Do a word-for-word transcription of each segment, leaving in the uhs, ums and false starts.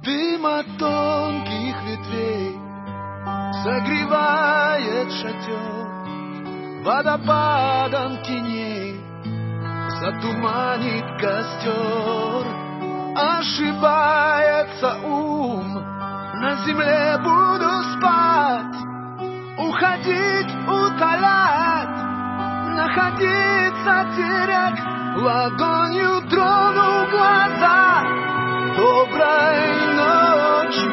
Дым от тонких ветвей согревает шатер, водопадом теней затуманит костер. Ошибается ум, на земле буду спать, уходить, утолять, находиться, терять, ладонью трону глаза. Доброй ночи,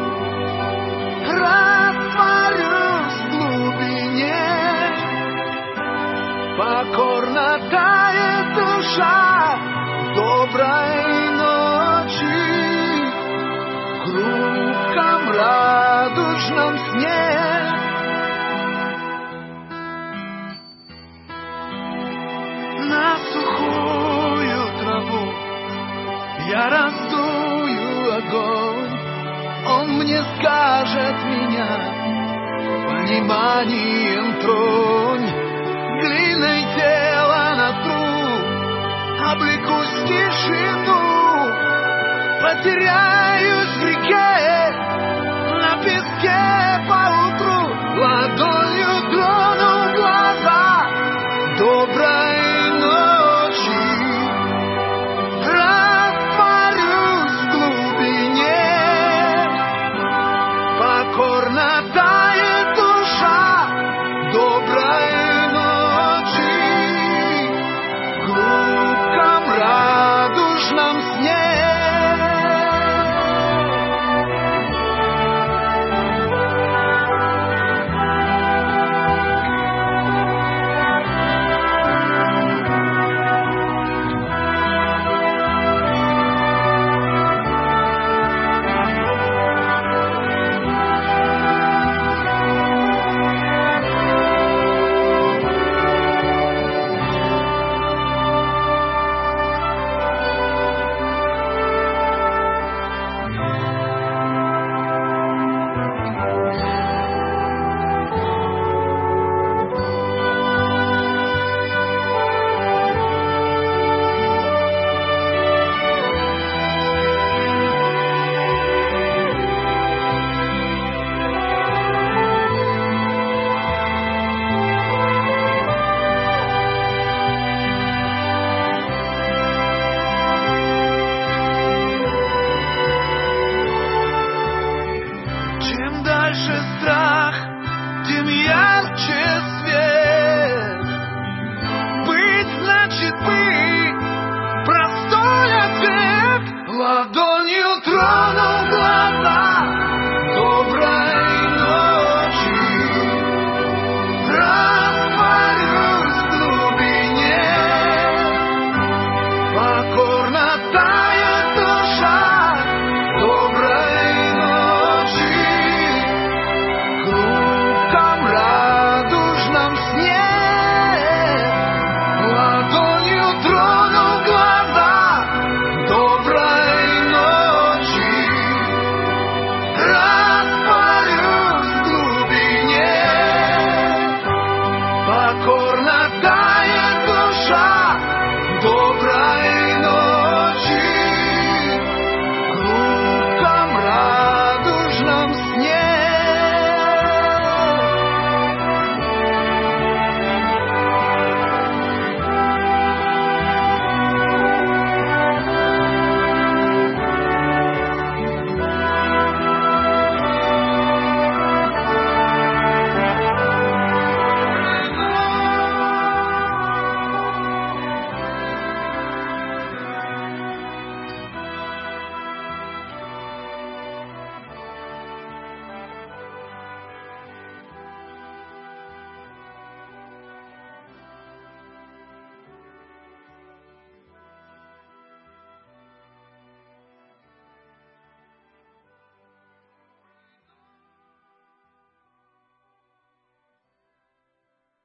растворюсь в глубине, покорно тает душа. Доброй ночи, в хрупком радужном сне. На сухую траву я раздую огонь, он мне скажет меня, пониманием тронь. Глиной тело натру, облекусь в тишину, потеряюсь в реке, на песке поутру, ладонью трону глаза. Доброй ночи, растворюсь в глубине, покорно тает душа. Доброй ночи, в хрупком радужном сне. Дальше страх, тем ярче свет. Быть значит быть, простой ответ. Ладонью трону